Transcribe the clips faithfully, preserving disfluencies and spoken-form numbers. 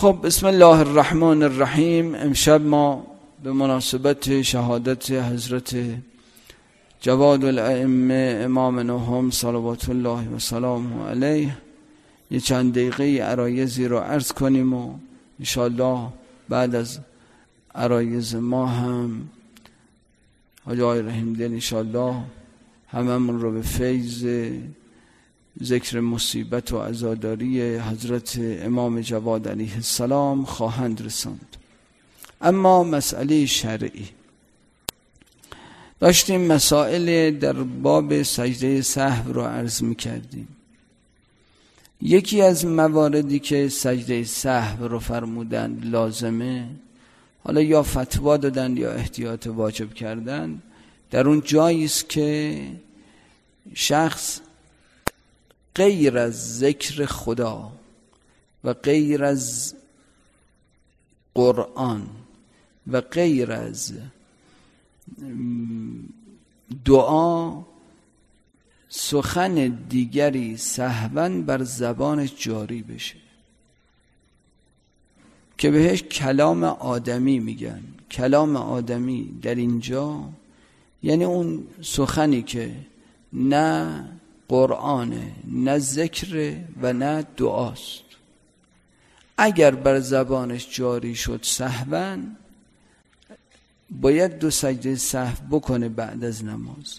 خب بسم الله الرحمن الرحیم. امشب ما به مناسبت شهادت حضرت جواد الائمه امام نهم صلوات الله و سلامه علیه یه چند دقیقه عرایضی رو عرض کنیم و انشاءالله بعد از عرایض ما هم حاجی آقای رحیم دل انشاءالله هممون رو به فیض ذکر مصیبت و عزاداری حضرت امام جواد علیه السلام خواهند رساند. اما مسئله شرعی داشتیم، مسائل در باب سجده سهو رو عرض می‌کردیم. یکی از مواردی که سجده سهو رو فرمودند لازمه، حالا یا فتوا دادن یا احتیاط واجب کردن، در اون جایی است که شخص غیر از ذکر خدا و غیر از قرآن و غیر از دعا سخن دیگری سهواً بر زبانش جاری بشه که بهش کلام آدمی میگن. کلام آدمی در اینجا یعنی اون سخنی که نه قرآنه، نه ذکر و نه دعاست. اگر بر زبانش جاری شد سهواً، باید دو سجده سهو بکنه بعد از نماز.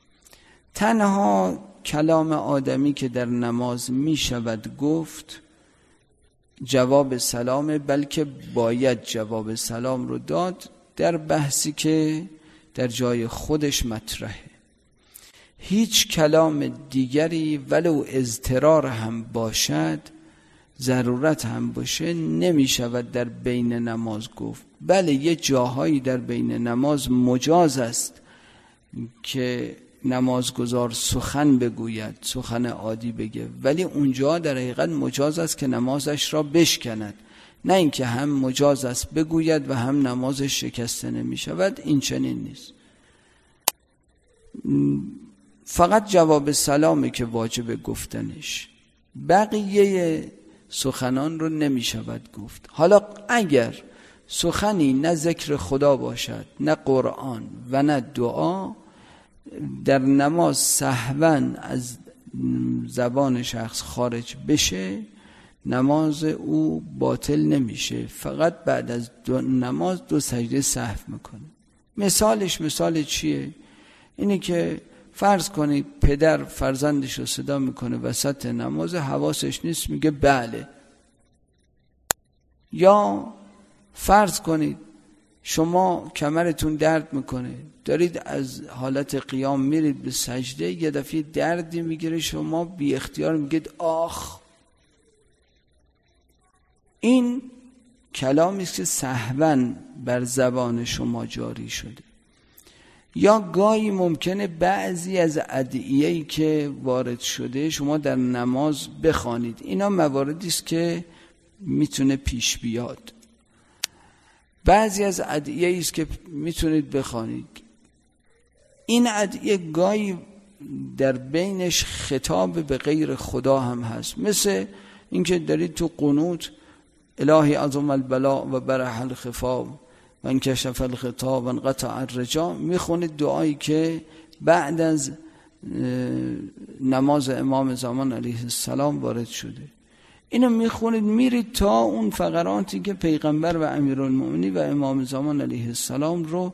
تنها کلام آدمی که در نماز می شود گفت جواب سلامه، بلکه باید جواب سلام رو داد در بحثی که در جای خودش مطرحه. هیچ کلام دیگری ولو اضطرار هم باشد، ضرورت هم باشه، نمی شود در بین نماز گفت. بله یه جاهایی در بین نماز مجاز است که نمازگزار سخن بگوید، سخن عادی بگه، ولی اونجا در حقیقت مجاز است که نمازش را بشکند، نه اینکه هم مجاز است بگوید و هم نمازش شکسته نمی شود. این چنین نیست. فقط جواب سلامی که واجب گفتنش، بقیه سخنان رو نمی شود گفت. حالا اگر سخنی نه ذکر خدا باشد، نه قرآن و نه دعا، در نماز سهواً از زبان شخص خارج بشه، نماز او باطل نمیشه، فقط بعد از دو نماز دو سجده سهو میکنه. مثالش مثال چیه؟ اینه که فرض کنید پدر فرزندش رو صدا میکنه وسط نماز، حواسش نیست، میگه بله. یا فرض کنید شما کمرتون درد میکنه، دارید از حالت قیام میرید به سجده، یه دفعه دردی میگیره، شما بی اختیار میگید آخ. این کلامی است که سهواً بر زبان شما جاری شده. یا گاهی ممکنه بعضی از ادعیه‌ای که وارد شده شما در نماز بخوانید. اینا مواردی است که میتونه پیش بیاد. بعضی از ادعیه‌ای است که میتونید بخوانید. این ادعیه گاهی در بینش خطاب به غیر خدا هم هست، مثل اینکه دارید تو قنوت الهی عظم البلاء و برح الخفا و انکشف الخطا و انقطع الرجا میخونید، دعایی که بعد از نماز امام زمان علیه السلام وارد شده. اینو میخونید، میرید تا اون فقراتی که پیغمبر و امیرالمؤمنین و امام زمان علیه السلام رو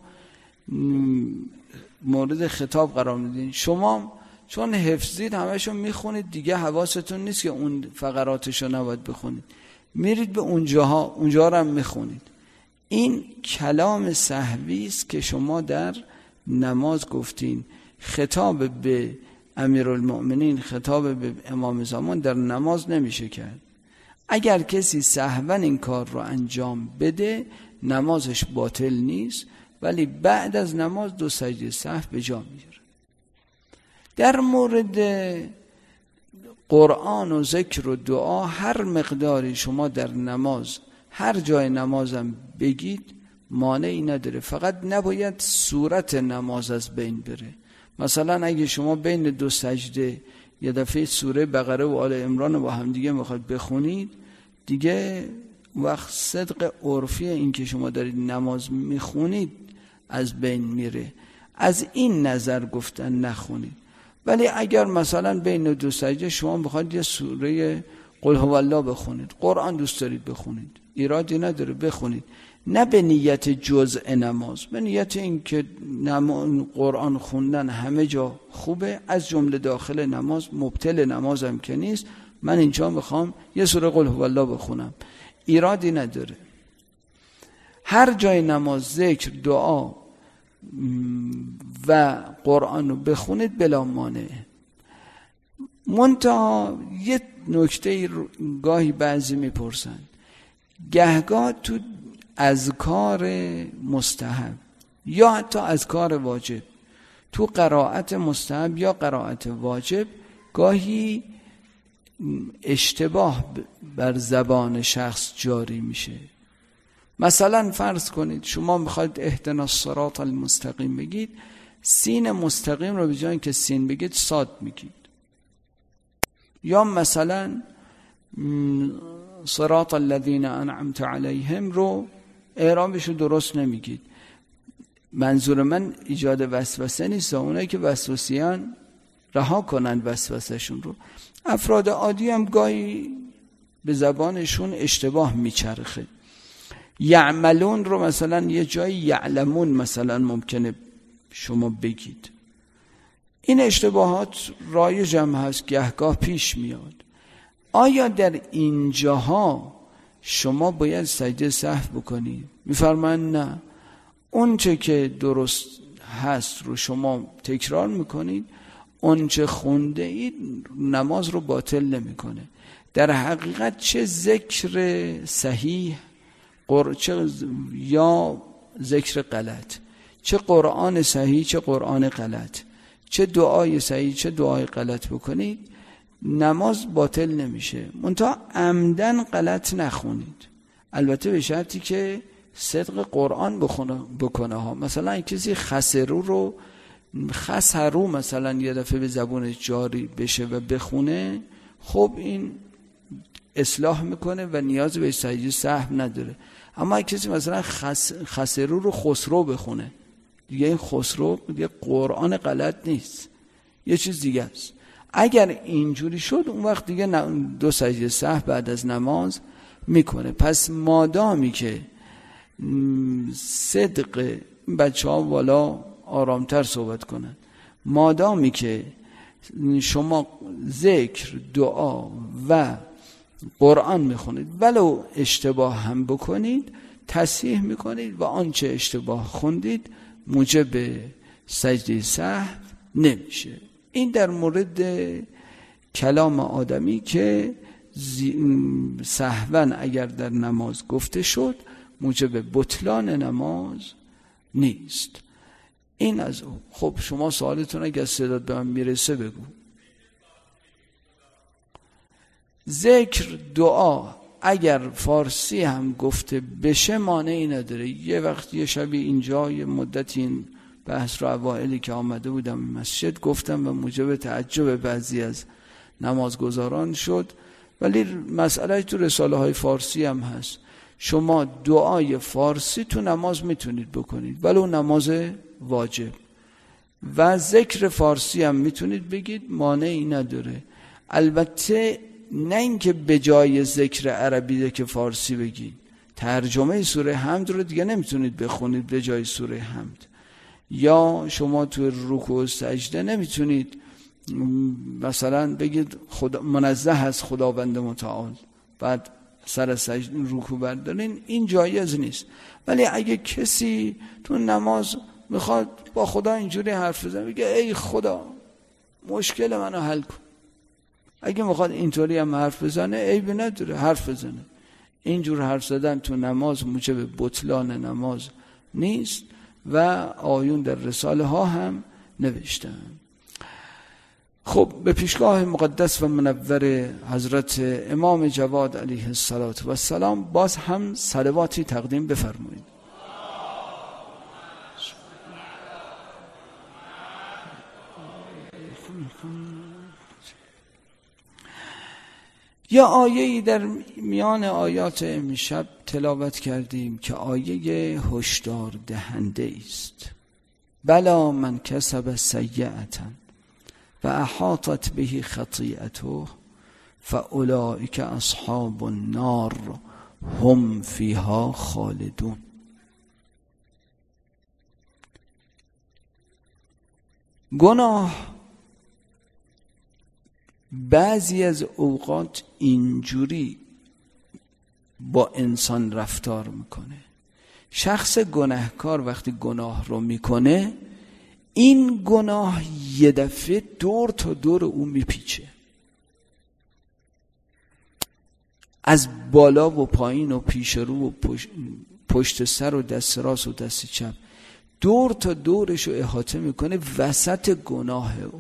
مورد خطاب قرار میدین. شما چون حفظید همشو میخونید دیگه، حواستون نیست که اون فقراتشو نباید بخونید، میرید به اونجاها، اونجا رو هم میخونید. این کلام سهوی است که شما در نماز گفتین. خطاب به امیرالمؤمنین، خطاب به امام زمان در نماز نمیشه کرد. اگر کسی سهواً این کار رو انجام بده نمازش باطل نیست، ولی بعد از نماز دو سجده سهو به جا میگیره. در مورد قرآن و ذکر و دعا هر مقداری شما در نماز هر جای نمازم بگید مانعی نداره، فقط نباید صورت نماز از بین بره. مثلا اگه شما بین دو سجده یه دفعه سوره بقره و آل عمران با هم دیگه میخواید بخونید، دیگه وقت صدق عرفی این که شما دارید نماز میخونید از بین میره. از این نظر گفتن نخونید. ولی اگر مثلا بین دو سجده شما بخواید یه سوره قل هو الله بخونید، قرآن دوست دارید بخونید، ایرادی نداره بخونید، نه به نیت جزء نماز، به نیت این که قرآن خوندن همه جا خوبه، از جمله داخل نماز، مبطل نماز هم که نیست، من اینجا میخوام یه سوره قل هو الله بخونم، ایرادی نداره. هر جای نماز ذکر، دعا و قرآن رو بخونید بلا مانع. منتها یه نکته گاهی بعضی میپرسن، گهگاه تو اذکار مستحب یا حتی اذکار واجب، تو قرائت مستحب یا قرائت واجب گاهی اشتباه بر زبان شخص جاری میشه. مثلا فرض کنید شما میخواید اهدنا الصراط المستقیم بگید، سین مستقیم رو به جای اینکه سین بگید صاد میگید، یا مثلا صراط الذین انعمت علیهم رو اعرابش رو درست نمیگید. منظور من ایجاد وسوسه نیست، اونایی که وسوسیان رها کنند وسوسهشون رو. افراد عادی هم گاهی به زبانشون اشتباه میچرخه. یعملون رو مثلا یه جایی یعلمون مثلا ممکنه شما بگید. این اشتباهات رایج هم هست، گهگاه پیش میاد. آیا در اینجاها شما باید سجده سهو بکنید؟ میفرمایند نه، اون چه که درست هست رو شما تکرار میکنید، اون چه خونده اید نماز رو باطل نمیکنه. در حقیقت چه ذکر صحیح قر... چه یا ذکر غلط، چه قرآن صحیح چه قرآن غلط، چه دعای صحیح چه دعای غلط بکنید، نماز باطل نمیشه. منتها عمدن غلط نخونید، البته به شرطی که صدق قرآن بخونه بکنه ها. مثلا کسی خسرو رو خسرو مثلا یه دفعه به زبونش جاری بشه و بخونه، خب این اصلاح میکنه و نیاز به سجده سهو نداره. اما کسی مثلا خس... خسرو رو خسرو بخونه، دیگه این خسرو دیگه قرآن غلط نیست، یه چیز دیگه است. اگر اینجوری شد اون وقت دیگه دو سجده سهو بعد از نماز میکنه. پس مادامی که صدق، بچه ها والا آرامتر صحبت کنن، مادامی که شما ذکر، دعا و قرآن میخونید ولو اشتباه هم بکنید تصحیح میکنید و آنچه اشتباه خوندید موجب سجده سهو نمیشه. این در مورد کلام آدمی که سهواً اگر در نماز گفته شد موجب بطلان نماز نیست. این از او. خب شما سوالتون اگر صدات به من میرسه بگو. ذکر، دعا اگر فارسی هم گفته بشه مانعی نداره. یه وقت یه شبی اینجا یه مدت این بحث رو اوائلی که آمده بودم مسجد گفتم و موجب تعجب بعضی از نمازگزاران شد، ولی مسئله تو رساله های فارسی هم هست. شما دعای فارسی تو نماز میتونید بکنید ولو نماز واجب، و ذکر فارسی هم میتونید بگید، مانعی نداره. البته نه اینکه به جای ذکر عربی که فارسی بگید، ترجمه سوره حمد رو دیگه نمیتونید بخونید به جای سوره حمد، یا شما تو رکوع و سجده نمیتونید مثلا بگید خدا منزه از خداوند متعال بعد سر سجده رکوع بردارین، این جایز نیست. ولی اگه کسی تو نماز میخواد با خدا اینجوری حرف بزنه، بگه ای خدا مشکل منو حل کن، اگه میخواد اینطوری هم حرف بزنه عیبی نداره حرف بزنه. اینجور حرف زدن تو نماز موجب بطلان نماز نیست و آیون در رساله ها هم نوشتن. خب به پیشگاه مقدس و منور حضرت امام جواد علیه السلام باز هم صلواتی تقدیم بفرمایید. یا آیه‌ای در میان آیات امشب تلاوت کردیم که آیه هشدار دهنده است. بلا من کسب سیئة و احاطت به خطیئته فاولئک اصحاب النار هم فیها خالدون. گناه بعضی از اوقات اینجوری با انسان رفتار میکنه. شخص گناهکار وقتی گناه رو میکنه، این گناه یه دفعه دور تا دور او میپیچه، از بالا و پایین و پیش رو و پشت, پشت سر و دست راست و دست چپ دور تا دورش رو احاطه میکنه وسط گناه او.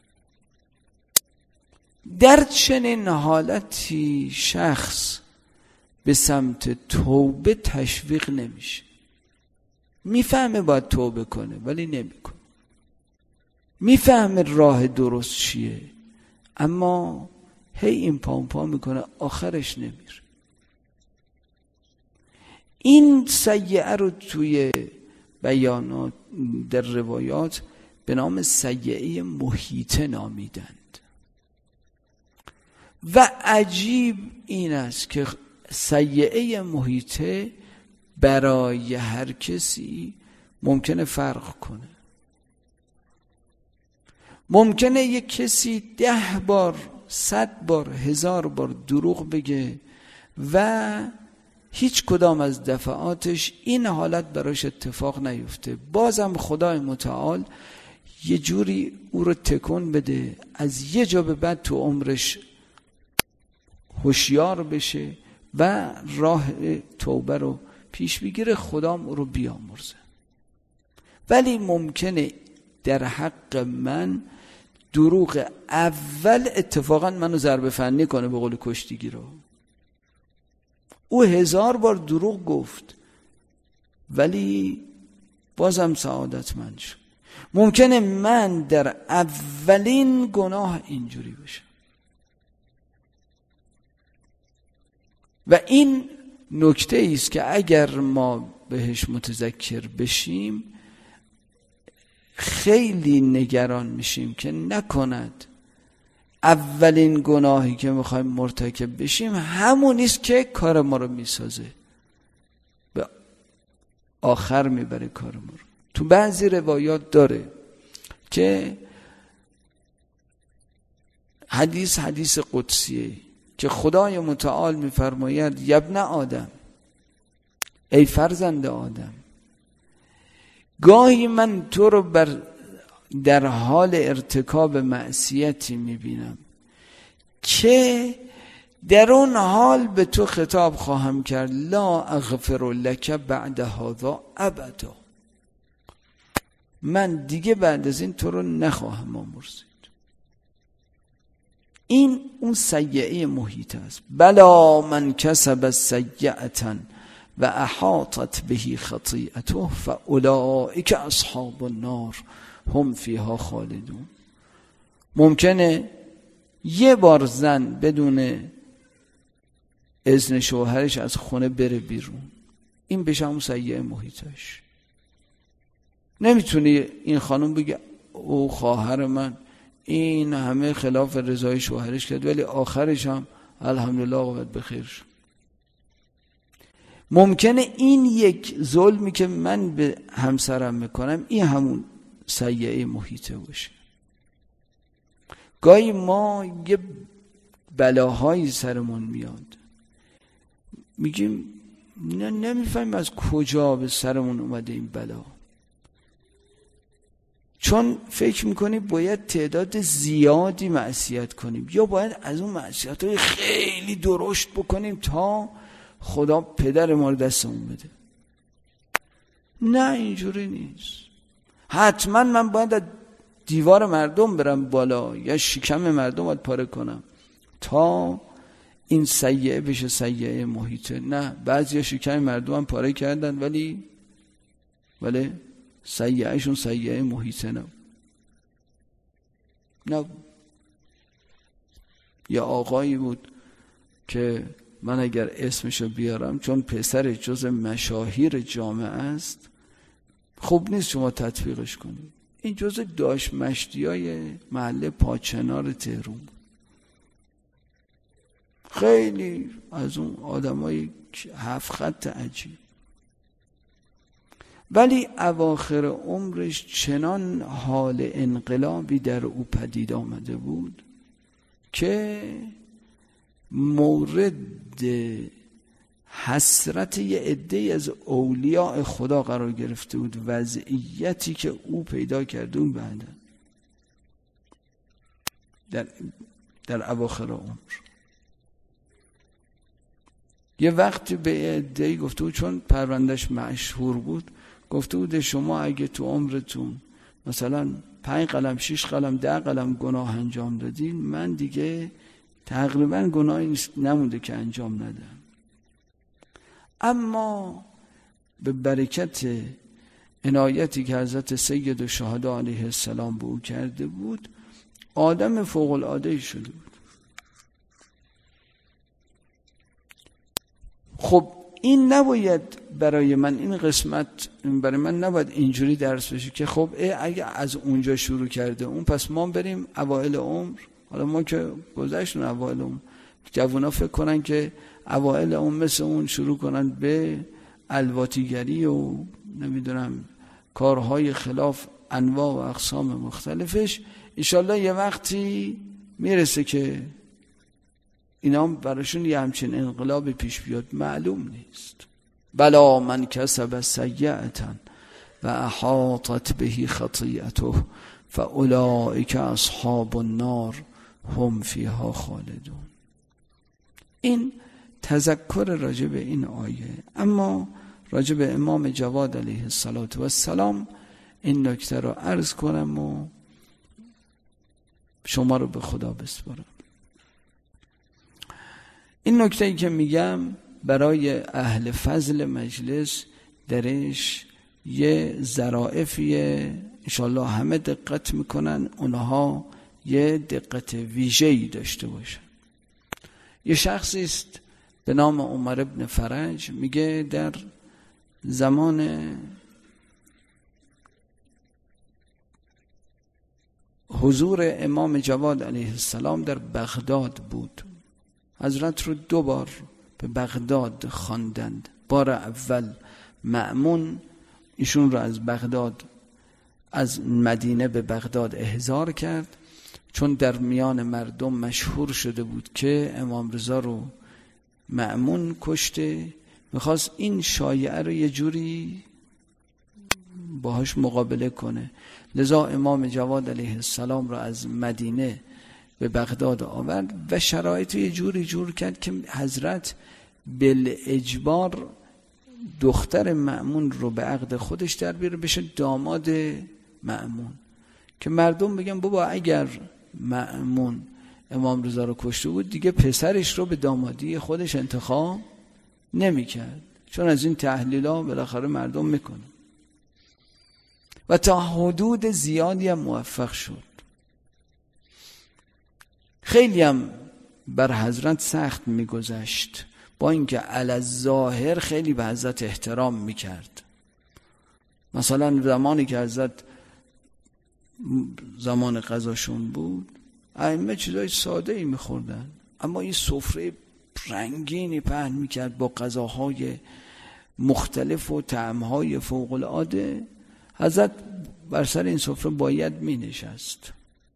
در چنین حالتی شخص به سمت توبه تشویق نمیشه. میفهمه باید توبه کنه ولی نمیکنه، میفهمه راه درست چیه اما هی این پا پا میکنه، آخرش نمیره. این سیئه رو توی بیانات در روایات به نام سیئه محیطه نامیدند. و عجیب این است که سیئه محیطه برای هر کسی ممکنه فرق کنه. ممکنه یک کسی ده بار، صد بار، هزار بار دروغ بگه و هیچ کدام از دفعاتش این حالت براش اتفاق نیفته، بازم خدای متعال یه جوری او رو تکون بده، از یه جا به بعد تو عمرش هوشیار بشه و راه توبه رو پیش بگیره، خدام او رو بیامرزه. ولی ممکنه در حق من دروغ اول اتفاقا منو ضربه فنی کنه، به قول کشتیگی رو. او هزار بار دروغ گفت ولی بازم سعادتمند شد. ممکنه من در اولین گناه اینجوری بشم و این نکته است که اگر ما بهش متذکر بشیم خیلی نگران میشیم که نکند اولین گناهی که میخوایم مرتکب بشیم همون است که کار ما رو میسازه، به آخر میبره کار ما رو. تو بعضی روایات داره که حدیث حدیث قدسیه که خدای متعال میفرماید یبن آدم، ای فرزند آدم، گاهی من تو رو بر در حال ارتکاب معصیتی میبینم که در اون حال به تو خطاب خواهم کرد لا اغفر لک بعد هذا ابدا، من دیگه بعد از این تو رو نخواهم آمرزید. این اون سیئه محیط است. بلا من کسب سیئة و احاطت به خطیئته فاولئک اصحاب النار هم فیها خالدون. ممکنه یه بار زن بدون اذن شوهرش از خونه بره بیرون، این بشه همون سیئه محیطش. نمیتونی این خانم بگه او خواهر من این همه خلاف رضای شوهرش کرد ولی آخرش هم الحمدلله عاقبت بخیر شد. ممکنه این یک ظلمی که من به همسرم میکنم این همون سیئه محیطه باشه. گاهی ما یه بلاهایی سرمون میاد میگیم نه نمیفهمیم از کجا به سرمون اومده این بلا، چون فکر میکنیم باید تعداد زیادی معصیت کنیم یا باید از اون معصیت های خیلی درشت بکنیم تا خدا پدر ما رو دستمون بده. نه اینجوری نیست. حتما من باید از دیوار مردم برم بالا یا شکم مردم باید پاره کنم تا این سیئه بشه سیئه محیطه. نه، بعضی شکم مردم هم پاره کردن ولی ولی سیئهشون سیئه محیطه نه. نه، یا آقایی بود که من اگر اسمشو بیارم چون پسر جز مشاهیر جامعه است خوب نیست شما تطبیقش کنید. این جز داش مشتیای محله پاچنار تهران، خیلی از اون آدمای هفت خط عجیب، ولی اواخر عمرش چنان حال انقلابی در او پدید آمده بود که مورد حسرت یه عده‌ای از اولیاء خدا قرار گرفته بود. وضعیتی که او پیدا کرده اون بعد در, در اواخر عمر یه وقتی به عده‌ای گفته بود، چون پروندهش مشهور بود، گفته بود شما اگه تو عمرتون مثلا پنج قلم شش قلم ده قلم گناه انجام دادین، من دیگه تقریبا گناهی نمونده که انجام ندم. اما به برکت عنایتی که حضرت سید الشهدا علیه السلام به او کرده بود آدم فوق العاده شده بود. خب این نباید برای من، این قسمت برای من نباید اینجوری درس بشه که خب اگه از اونجا شروع کرده اون پس ما بریم اوائل عمر. حالا ما که گذشتون اوائل عمر، جوونا فکر کنن که اوائل عمر مثل اون شروع کنن به الواتیگری و نمیدونم کارهای خلاف انواع و اقسام مختلفش. انشالله یه وقتی میرسه که اینا براشون یه همچین انقلاب پیش بیاد، معلوم نیست. بلا من کسب سیئتا و احاطت بهی خطیئته فاولئک اصحاب النار هم فیها خالدون. این تذکر راجع به این آیه. اما راجع به امام جواد علیه السلام این نکته رو عرض کنم و شما رو به خدا بسپارم. این نکته‌ای که میگم برای اهل فضل مجلس درش یه ظرافیه، انشالله همه دقت میکنن اونها یه دقت ویژه‌ای داشته باشن. یه شخصی است به نام عمر ابن فرج، میگه در زمان حضور امام جواد علیه السلام در بغداد بود. حضرت رو دو بار به بغداد خواندند. بار اول مأمون ایشون رو از بغداد، از مدینه به بغداد احضار کرد، چون در میان مردم مشهور شده بود که امام رضا رو مأمون کشته. میخواست این شایعه رو یه جوری باهاش مقابله کنه، لذا امام جواد علیه السلام رو از مدینه به بغداد آورد و شرایط یه جوری جور کرد که حضرت بالاجبار دختر مأمون رو به عقد خودش در بیاره بشه داماد مأمون، که مردم بگن بابا اگر مأمون امام رضا رو کشته بود دیگه پسرش رو به دامادی خودش انتخاب نمی کرد، چون از این تحلیل‌ها بالاخره مردم میکنن. و تا حدود زیادی هم موفق شد. خیلی هم بر حضرت سخت میگذشت، با اینکه علی الظاهر خیلی به حضرت احترام میکرد. مثلا زمانی که حضرت زمان غذاشون بود ائمه چیزای ساده ای میخوردن، اما این سفره رنگینی پهن میکرد با غذاهای مختلف و طعمهای فوق العاده. حضرت بر سر این سفره باید می نشست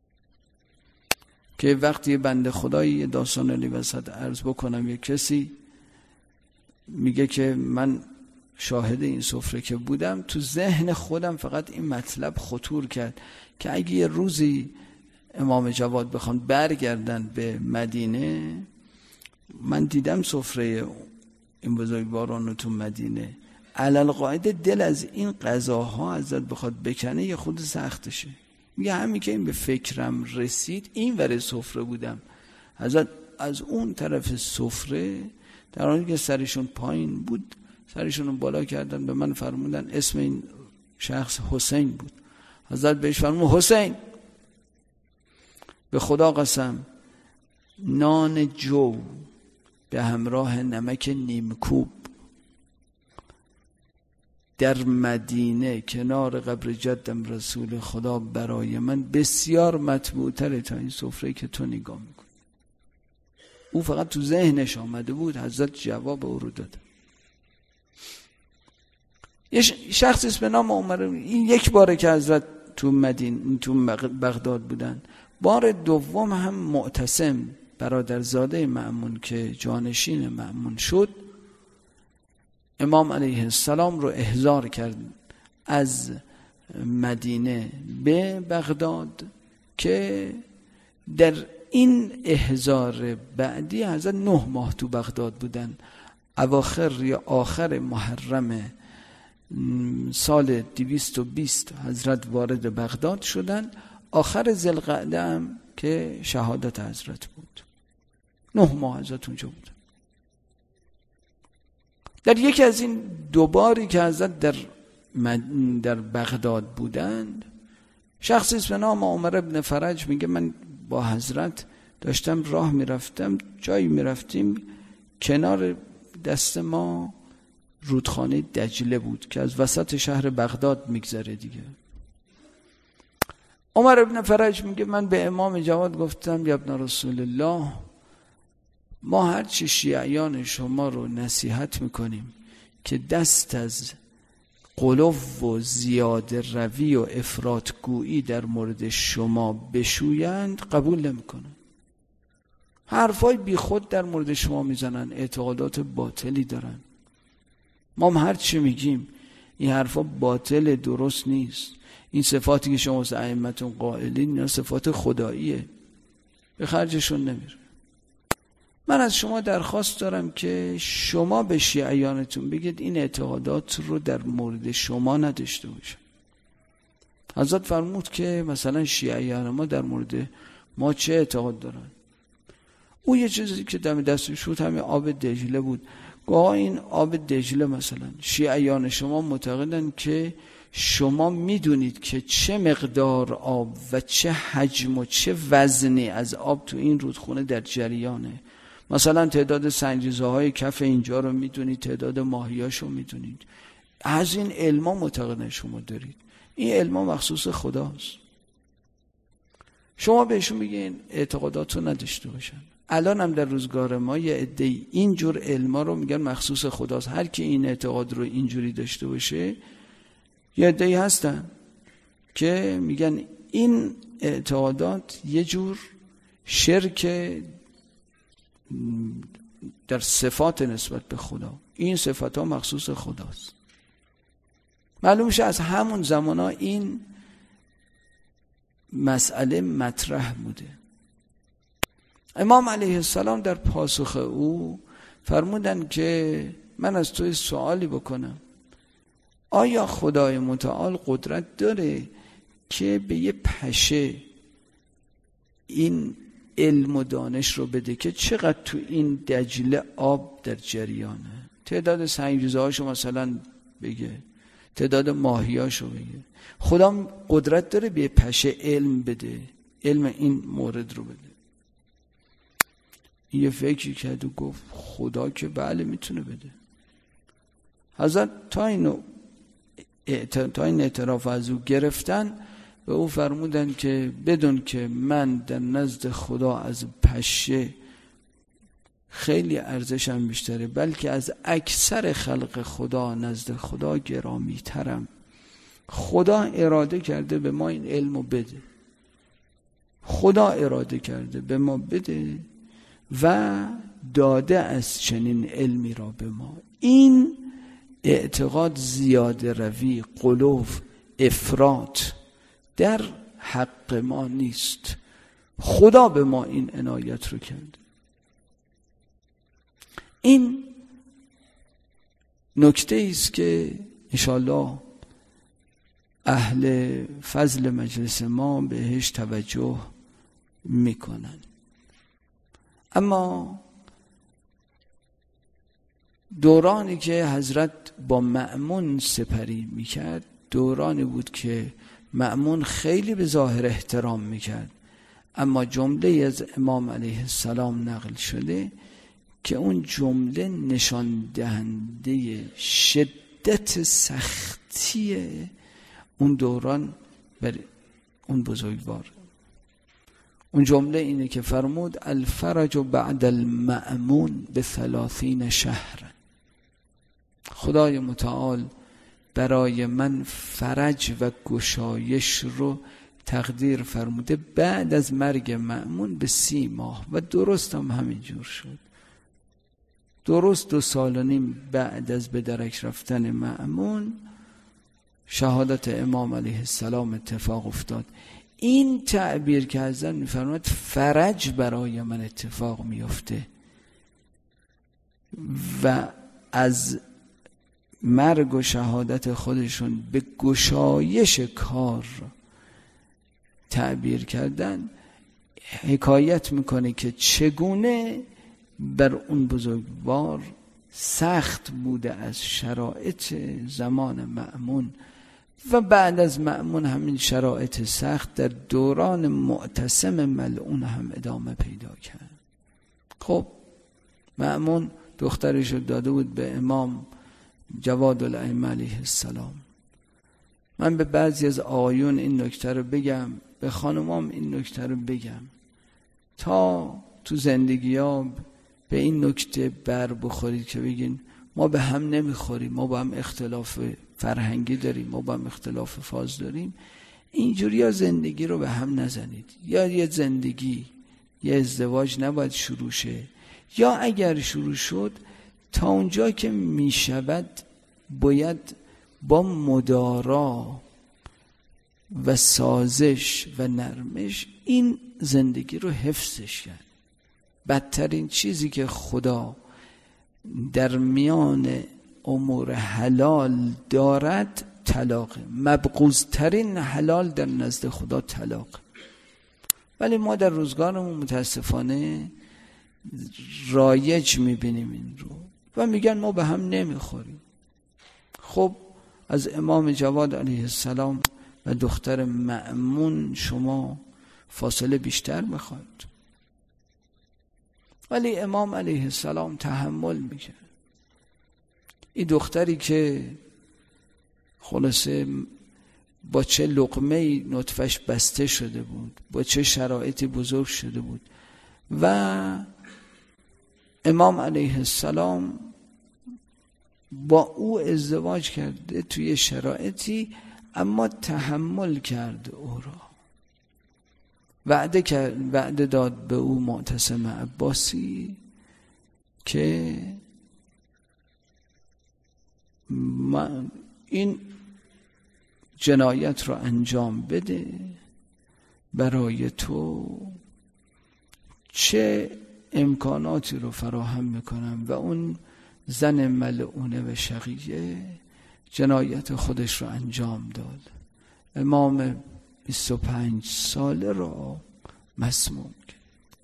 که وقتی بنده خدایی داستان علی وسط عرض بکنم، یک کسی میگه که من شاهد این سفره که بودم، تو ذهن خودم فقط این مطلب خطور کرد که اگه یه روزی امام جواد بخوان برگردن به مدینه، من دیدم سفره این بزرگواران رو تو مدینه، علل قاعده دل از این قضاها حضرت بخواد بکنه یه خود سختشه. میگه همین که این به فکرم رسید این وره سفره بودم، حضرت از اون طرف سفره در حالی که سرشون پایین بود سرشون رو بالا کردن، به من فرمودن، اسم این شخص حسین بود، حضرت بهش فرمود حسین به خدا قسم نان جو به همراه نمک نیمکوب در مدینه کنار قبر جدم رسول خدا برای من بسیار مطبوع تره تا این سفره که تو نگاه میکنی. او فقط تو ذهنش آمده بود، حضرت جواب او رو داد. یه شخصی به نام عمر، این یک باره که حضرت تو مدینه تو بغداد بودن، بار دوم هم معتصم برادرزاده مأمون که جانشین مأمون شد، امام علیه السلام رو احضار کرد از مدینه به بغداد که در این احضار بعدی حضرت نه ماه تو بغداد بودن. اواخر یا آخر محرم سال دویست و بیست حضرت وارد بغداد شدن، آخر ذوالقعده هم که شهادت حضرت بود. نه ماه حضرت اونجا بود. در یکی از این دو باری که حضرت در در بغداد بودند، شخصی به نام عمر ابن فرج میگه من با حضرت داشتم راه میرفتم، جایی میرفتیم کنار دست ما رودخانه دجله بود که از وسط شهر بغداد میگذره دیگه. عمر ابن فرج میگه من به امام جواد گفتم یا ابن رسول الله، ما هرچی شیعیان شما رو نصیحت میکنیم که دست از غلو و زیاده روی و افراطگویی در مورد شما بشویند قبول نمیکنن. حرفای بی خود در مورد شما میزنن، اعتقادات باطلی دارن. ما هم هر چی میگیم این حرفا باطل، درست نیست. این صفاتی که شما از ائمه‌تون قائلین اینا صفات خداییه، به خرجشون نمیره. من از شما درخواست دارم که شما به شیعیانتون بگید این اعتقادات رو در مورد شما نداشته باشن. حضرت فرمود که مثلا شیعیان ما در مورد ما چه اعتقاد دارن؟ او یه چیزی که دم دستش بود همین آب دجله بود. گواه این آب دجله مثلا شیعیان شما معتقدن که شما میدونید که چه مقدار آب و چه حجم و چه وزنی از آب تو این رودخونه در جریانه. مثلا تعداد سنجیزه های کف اینجا رو میدونید، تعداد ماهیاشو میدونید. از این علما معتقدن شما دارید. این علما مخصوص خداست. شما بهشون بگین اعتقادات رو نداشته باشن. الان هم در روزگار ما یه عده‌ای اینجور علما رو میگن مخصوص خداست. هر کی این اعتقاد رو اینجوری داشته باشه، یه عده‌ای هستن که میگن این اعتقادات یه جور شرک در صفات نسبت به خدا. این صفات ها مخصوص خداست. معلوم شه از همون زمان ها این مسئله مطرح بوده. امام علیه السلام در پاسخ او فرمودن که من از توی سوالی بکنم، آیا خدای متعال قدرت داره که به یه پشه این علم و دانش رو بده که چقدر تو این دجله آب در جریانه، تعداد سنگریزه هاشو مثلا بگه، تعداد ماهی هاشو بگه؟ خدا قدرت داره به پشه علم بده، علم این مورد رو بده؟ یه فکری کرد و گفت خدا که بله میتونه بده. حضرت تا اینو تا این اعتراف از او گرفتن به او فرمودن که بدون که من در نزد خدا از پشه خیلی ارزشم بیشتره، بلکه از اکثر خلق خدا نزد خدا گرامی ترم. خدا اراده کرده به ما این علمو بده، خدا اراده کرده به ما بده و داده از چنین علمی را به ما. این اعتقاد زیاده روی، غلو، افراط در حق ما نیست. خدا به ما این عنایت رو کرد. این نکته است که انشاءالله اهل فضل مجلس ما بهش توجه میکنن. اما دورانی که حضرت با مأمون سپری میکرد دورانی بود که مأمون خیلی به ظاهر احترام میکرد، اما جمله از امام علیه السلام نقل شده که اون جمله نشان دهنده شدت سختی اون دوران بر اون بزرگوار. اون جمله اینه که فرمود الفرج بعد المأمون به ثلاثین شهر. خدای متعال برای من فرج و گشایش رو تقدیر فرموده بعد از مرگ مأمون به سی ماه و درست هم همینجور شد. درست دو سال و نیم بعد از به درک رفتن مأمون شهادت امام علیه السلام اتفاق افتاد. این تعبیر که حضرت می‌فرماید فرج برای من اتفاق میفته و از مرگ و شهادت خودشون به گشایش کار تعبیر کردن، حکایت میکنه که چگونه بر اون بزرگوار سخت بوده از شرایط زمان مأمون و بعد از مأمون همین شرایط سخت در دوران معتصم ملعون هم ادامه پیدا کرد. خب مأمون دخترش رو داده بود به امام جواد الائمه علیه السلام. من به بعضی از آقایون این نکته رو بگم، به خانمام این نکته رو بگم تا تو زندگی ها به این نکته بر بخورید که بگین ما به هم نمیخوریم، ما با هم اختلاف فرهنگی داریم، ما با هم اختلاف فاز داریم. اینجوری ها زندگی رو به هم نزنید. یا یه زندگی یه ازدواج نباید شروع شه، یا اگر شروع شد تا اونجا که میشود باید با مدارا و سازش و نرمش این زندگی رو حفظش کرد. بدترین چیزی که خدا در میان امور حلال دارد طلاق. مبغوض‌ترین حلال در نزد خدا طلاق. ولی ما در روزگارمون متاسفانه رایج میبینیم این رو و میگن ما به هم نمیخوریم. خب از امام جواد علیه السلام و دختر مأمون شما فاصله بیشتر میخواید، ولی امام علیه السلام تحمل میکرد. این دختری که خلاصه با چه لقمه نطفش بسته شده بود، با چه شرایطی بزرگ شده بود و امام علیه السلام با او ازدواج کرده توی شرایطی، اما تحمل کرد او را. وعده کرد، وعده داد به او معتصم عباسی که من این جنایت رو انجام بده، برای تو چه امکاناتی رو فراهم میکنم. و اون زن ملعونه و شقیه جنایت خودش رو انجام داد. امام بیست و پنج ساله را مسموم کرد.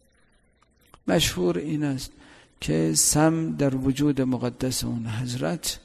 مشهور این است که سم در وجود مقدس اون حضرت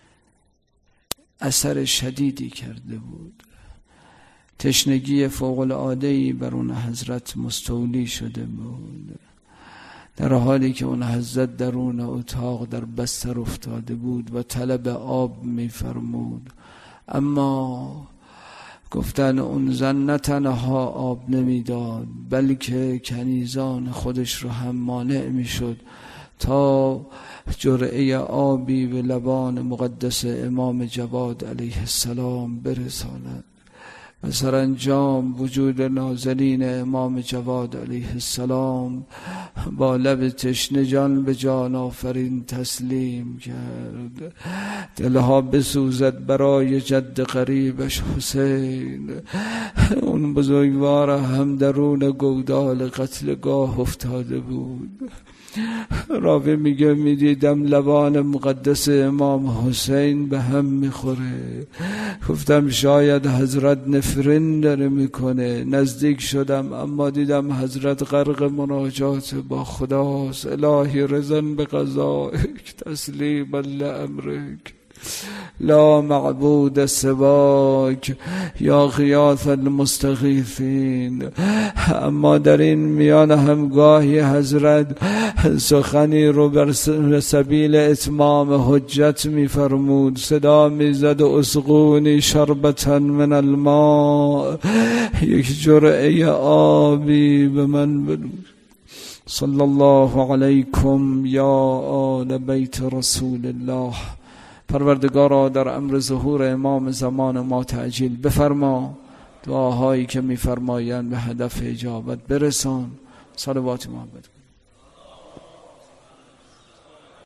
اثر شدیدی کرده بود. تشنگی فوق العاده‌ای بر اون حضرت مستولی شده بود، در حالی که اون حضرت درون اتاق در بستر افتاده بود و طلب آب می‌فرمود. اما گفتن اون زن نه تنها آب نمیداد بلکه کنیزان خودش رو هم مانع میشد تا جرعه آبی به لبان مقدس امام جواد علیه السلام برساند. و سرانجام وجود نازنین امام جواد علیه السلام با لب تشنه جان به جان آفرین تسلیم کرد. دلها بسوزد برای جد قریبش حسین. اون بزرگوار هم درون گودال قتلگاه افتاده بود. راوی میگه میدیدم لبان مقدس امام حسین به هم میخوره. گفتم شاید حضرت نفرین داره میکنه. نزدیک شدم اما دیدم حضرت غرق مناجات با خداست. الهی رضا به قضایک تسلیما لامرک. لا معبود سواک یا غیاث المستغیثین. اما در این میان همگاهی حضرت سخنی رو بر سبیل اتمام حجت میفرمود، صدا میزد و اسقونی شربتا من الماء، یک جرعه آبی به من بنوش. صلی الله علیکم یا آل بیت رسول الله. پروردگارا در امر ظهور امام زمان ما تعجیل بفرما، دعاهایی که میفرمایند به هدف اجابت برسان. صلوات محمد.